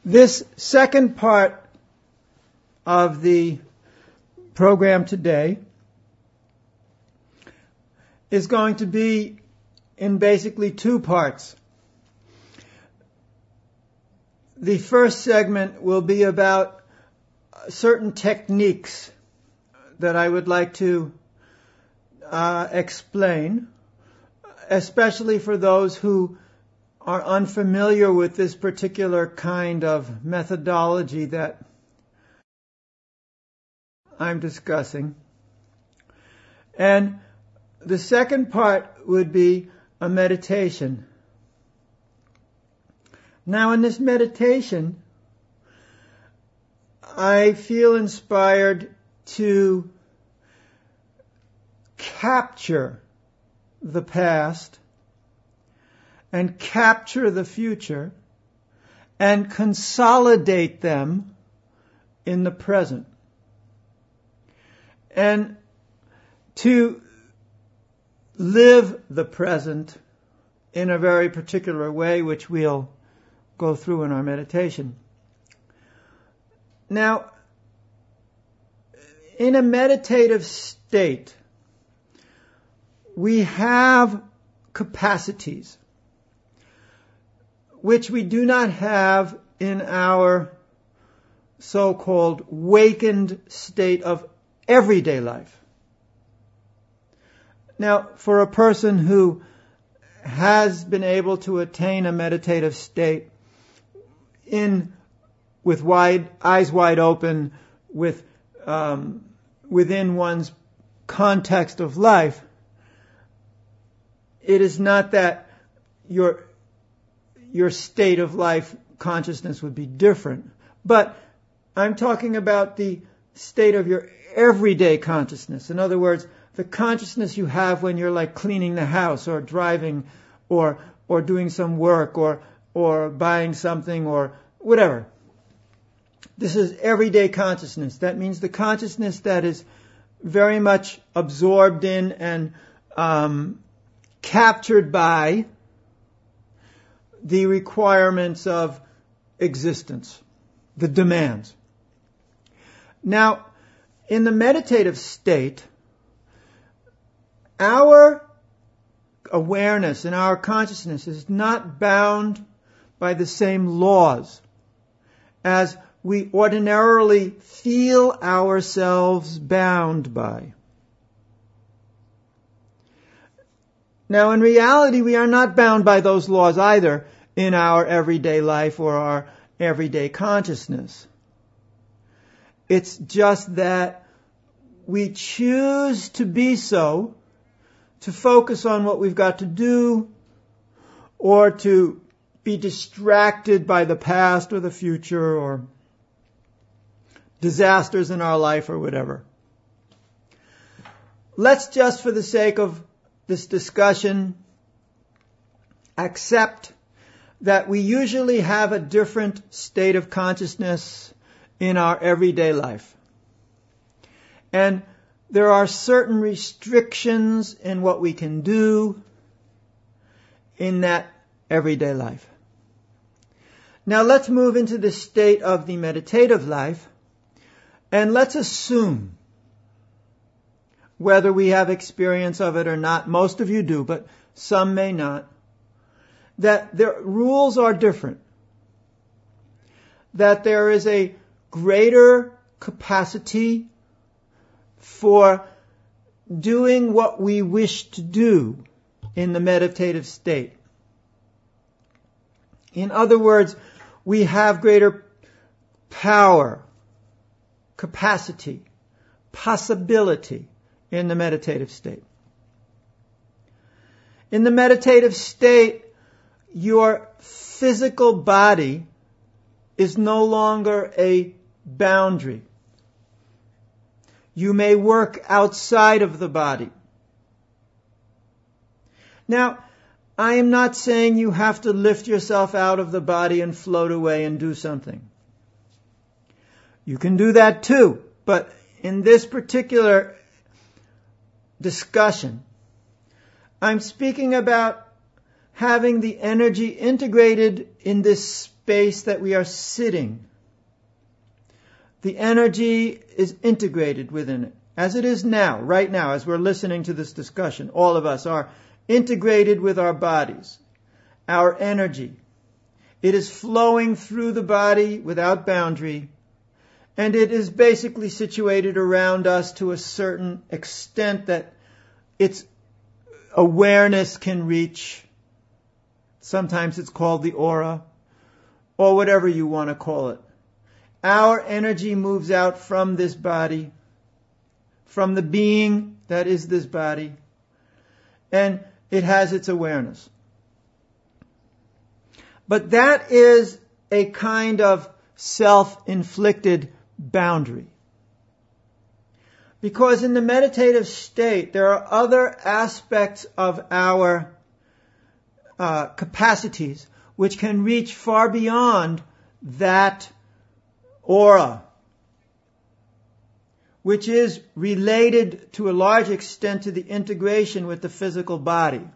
This second part of the program today is going to be in basically two parts. The first segment will be about certain techniques that I would like to explain, especially for those who are unfamiliar with this particular kind of methodology that I'm discussing. And the second part would be a meditation. Now, in this meditation, I feel inspired to capture the past and capture the future and consolidate them in the present. And to live the present in a very particular way, which we'll go through in our meditation. Now, in a meditative state, we have capacities which we do not have in our so-called wakened state of everyday life. Now, for a person who has been able to attain a meditative state with eyes wide open, within one's context of life, it is not that your state of life consciousness would be different, but I'm talking about the state of your everyday consciousness. In other words, the consciousness you have when you're like cleaning the house or driving or doing some work or buying something or whatever. This is everyday consciousness. That means the consciousness that is very much absorbed in and captured by the requirements of existence, the demands. Now, in the meditative state, our awareness and our consciousness is not bound by the same laws as we ordinarily feel ourselves bound by. Now, in reality, we are not bound by those laws either in our everyday life or our everyday consciousness. It's just that we choose to be so, to focus on what we've got to do, or to be distracted by the past or the future or disasters in our life or whatever. Let's just, for the sake of this discussion, accept that we usually have a different state of consciousness in our everyday life. And there are certain restrictions in what we can do in that everyday life. Now let's move into the state of the meditative life, and let's assume, whether we have experience of it or not, most of you do, but some may not, that the rules are different. That there is a greater capacity for doing what we wish to do in the meditative state. In other words, we have greater power, capacity, possibility in the meditative state. In the meditative state, your physical body is no longer a boundary. You may work outside of the body. Now, I am not saying you have to lift yourself out of the body and float away and do something. You can do that too, but in this particular discussion, I'm speaking about having the energy integrated in this space that we are sitting. The energy is integrated within it. As it is now, right now, as we're listening to this discussion, all of us are integrated with our bodies, our energy. It is flowing through the body without boundary, and it is basically situated around us to a certain extent that its awareness can reach. Sometimes it's called the aura, or whatever you want to call it. Our energy moves out from this body, from the being that is this body, and it has its awareness. But that is a kind of self-inflicted boundary. Because in the meditative state, there are other aspects of our capacities which can reach far beyond that aura, which is related to a large extent to the integration with the physical body.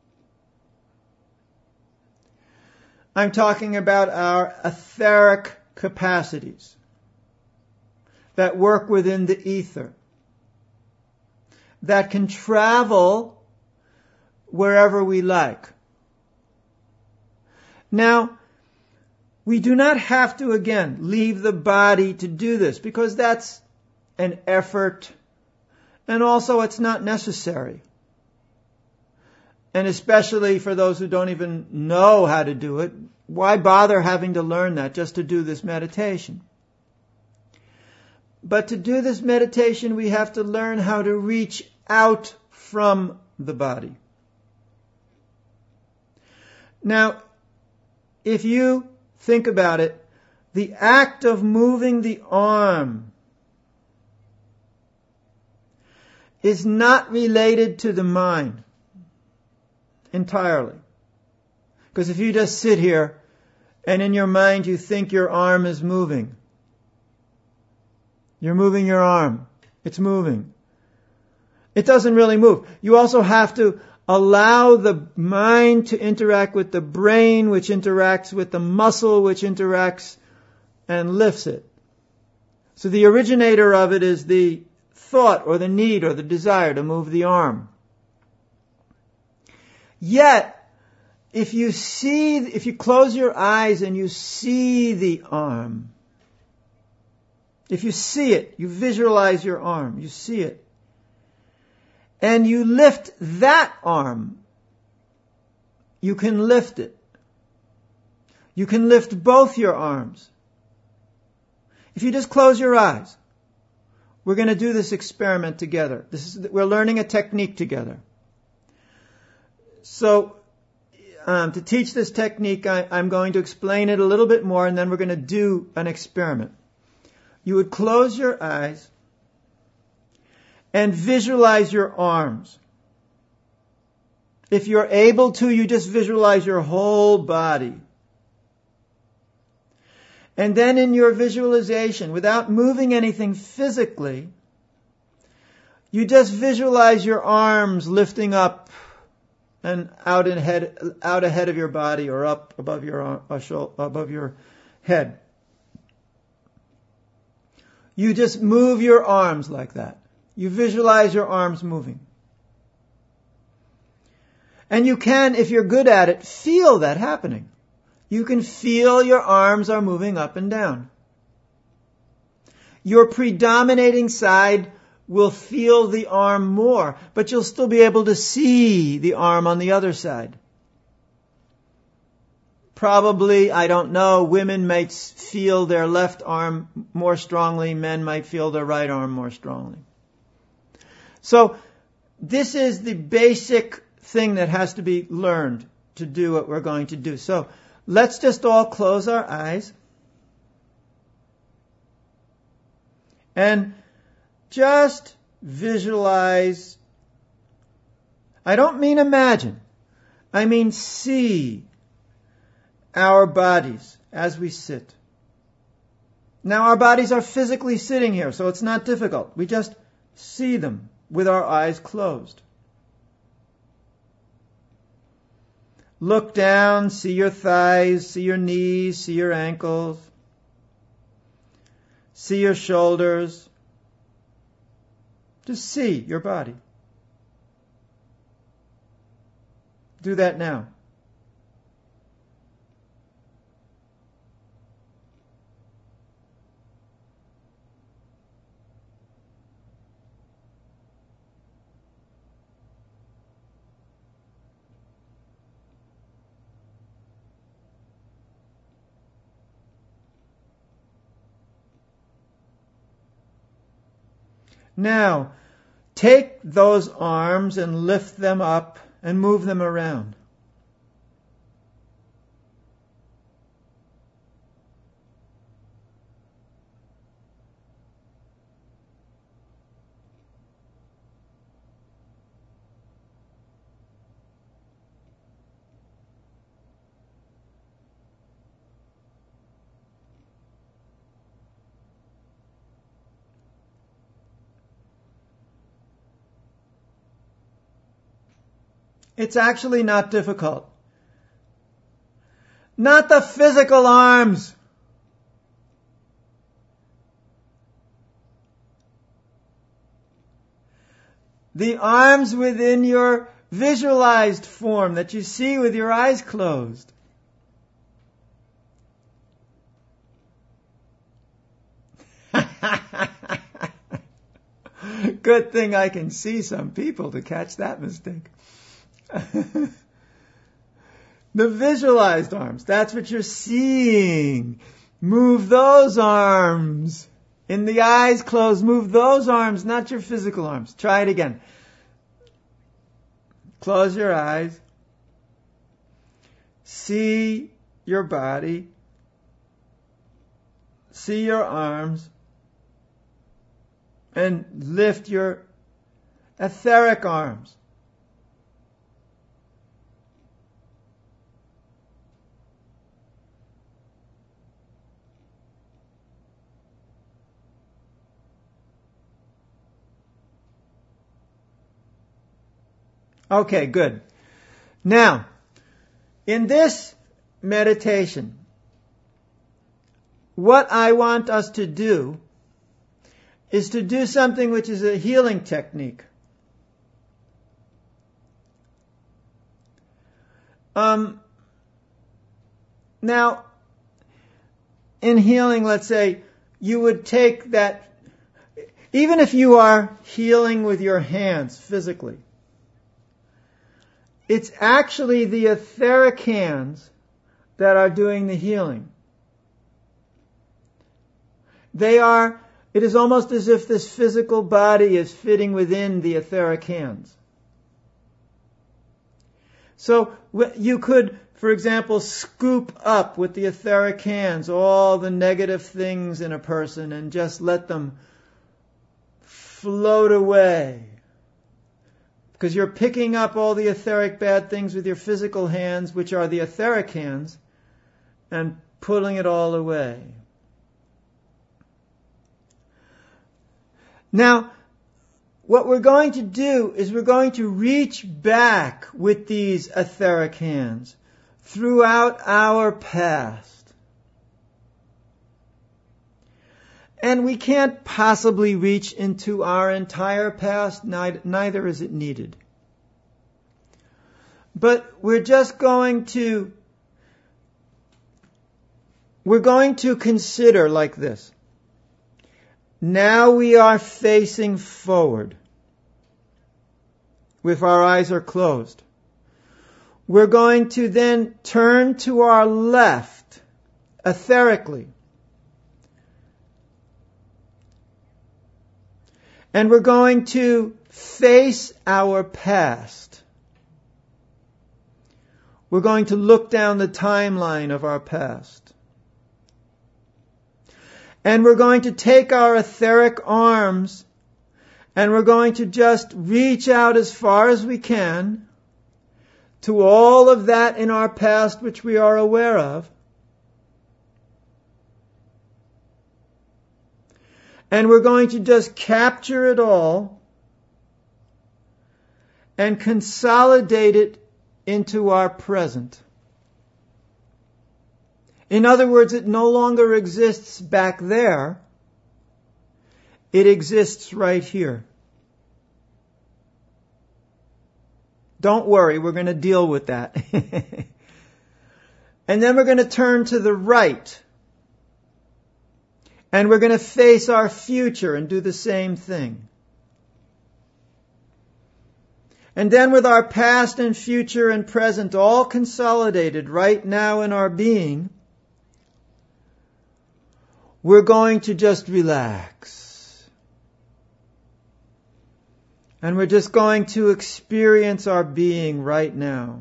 I'm talking about our etheric capacities that work within the ether, that can travel wherever we like. Now, we do not have to, again, leave the body to do this, because that's an effort, and also it's not necessary. And especially for those who don't even know how to do it, why bother having to learn that just to do this meditation? But to do this meditation, we have to learn how to reach out from the body. Now, if you think about it, the act of moving the arm is not related to the mind entirely. Because if you just sit here and in your mind you think your arm is moving, you're moving your arm, it's moving. It doesn't really move. You also have to allow the mind to interact with the brain, which interacts with the muscle, which interacts and lifts it. So the originator of it is the thought or the need or the desire to move the arm. Yet, if you close your eyes and you see the arm, if you see it, you visualize your arm, you see it, and you lift that arm, you can lift it. You can lift both your arms. If you just close your eyes, we're going to do this experiment together. We're learning a technique together. So, to teach this technique, I'm going to explain it a little bit more, and then we're going to do an experiment. You would close your eyes and visualize your arms. If you're able to, you just visualize your whole body. And then in your visualization, without moving anything physically, you just visualize your arms lifting up and out ahead of your body, or up above your head. You just move your arms like that. You visualize your arms moving. And you can, if you're good at it, feel that happening. You can feel your arms are moving up and down. Your predominating side will feel the arm more, but you'll still be able to see the arm on the other side. Probably, I don't know, women might feel their left arm more strongly, men might feel their right arm more strongly. So, this is the basic thing that has to be learned to do what we're going to do. So, let's just all close our eyes and just visualize. I don't mean imagine. I mean see our bodies as we sit. Now our bodies are physically sitting here, so it's not difficult. We just see them with our eyes closed. Look down, see your thighs, see your knees, see your ankles, see your shoulders. Just see your body. Do that now. Now, take those arms and lift them up and move them around. It's actually not difficult. Not the physical arms. The arms within your visualized form that you see with your eyes closed. Good thing I can see some people to catch that mistake. The visualized arms, that's what you're seeing. Move those arms. In the eyes closed, move those arms, not your physical arms. Try it again. Close your eyes. See your body. See your arms. And lift your etheric arms. Okay, good. Now, in this meditation, what I want us to do is to do something which is a healing technique. Now, in healing, let's say, you would take that, even if you are healing with your hands physically, it's actually the etheric hands that are doing the healing. It is almost as if this physical body is fitting within the etheric hands. So you could, for example, scoop up with the etheric hands all the negative things in a person and just let them float away. Because you're picking up all the etheric bad things with your physical hands, which are the etheric hands, and pulling it all away. Now, what we're going to do is we're going to reach back with these etheric hands throughout our past. And we can't possibly reach into our entire past, neither is it needed. But we're going to consider like this. Now we are facing forward if our eyes are closed. We're going to then turn to our left, etherically. And we're going to face our past. We're going to look down the timeline of our past. And we're going to take our etheric arms and we're going to just reach out as far as we can to all of that in our past which we are aware of. And we're going to just capture it all and consolidate it into our present. In other words, it no longer exists back there. It exists right here. Don't worry, we're going to deal with that. And then we're going to turn to the right. And we're going to face our future and do the same thing. And then with our past and future and present all consolidated right now in our being, we're going to just relax. And we're just going to experience our being right now.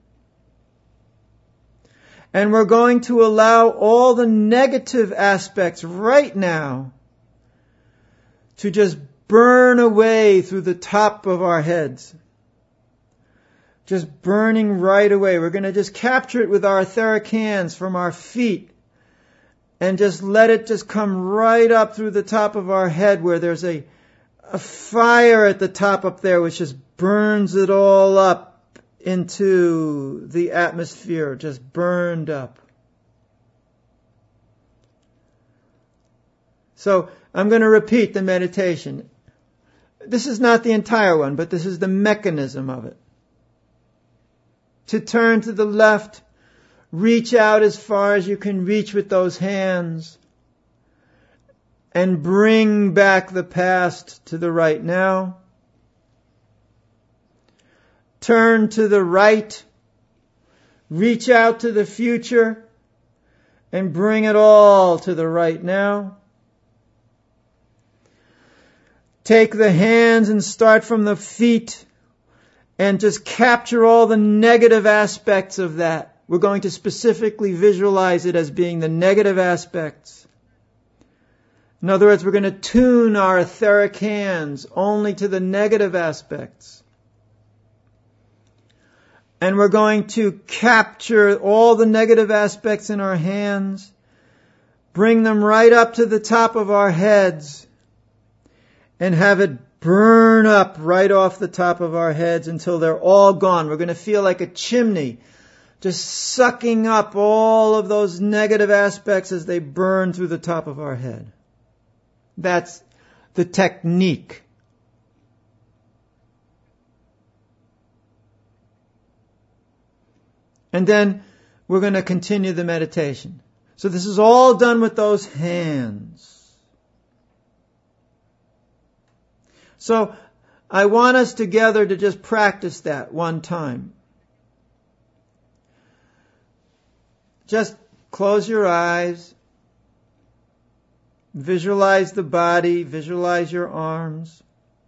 And we're going to allow all the negative aspects right now to just burn away through the top of our heads. Just burning right away. We're going to just capture it with our etheric hands from our feet and just let it just come right up through the top of our head where there's a fire at the top up there which just burns it all up into the atmosphere, just burned up. So I'm going to repeat the meditation. This is not the entire one, but this is the mechanism of it. To turn to the left, reach out as far as you can reach with those hands, and bring back the past to the right now. Turn to the right, reach out to the future, and bring it all to the right now. Take the hands and start from the feet and just capture all the negative aspects of that. We're going to specifically visualize it as being the negative aspects. In other words, we're going to tune our etheric hands only to the negative aspects. And we're going to capture all the negative aspects in our hands, bring them right up to the top of our heads, and have it burn up right off the top of our heads until they're all gone. We're going to feel like a chimney, just sucking up all of those negative aspects as they burn through the top of our head. That's the technique. And then we're going to continue the meditation. So this is all done with those hands. So I want us together to just practice that one time. Just close your eyes. Visualize the body. Visualize your arms.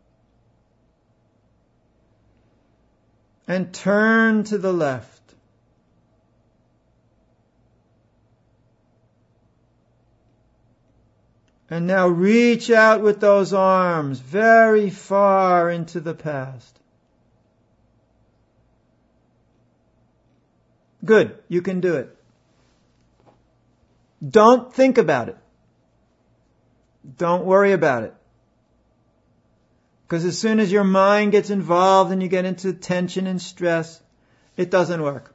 And turn to the left. And now reach out with those arms very far into the past. Good, you can do it. Don't think about it. Don't worry about it. Because as soon as your mind gets involved and you get into tension and stress, it doesn't work.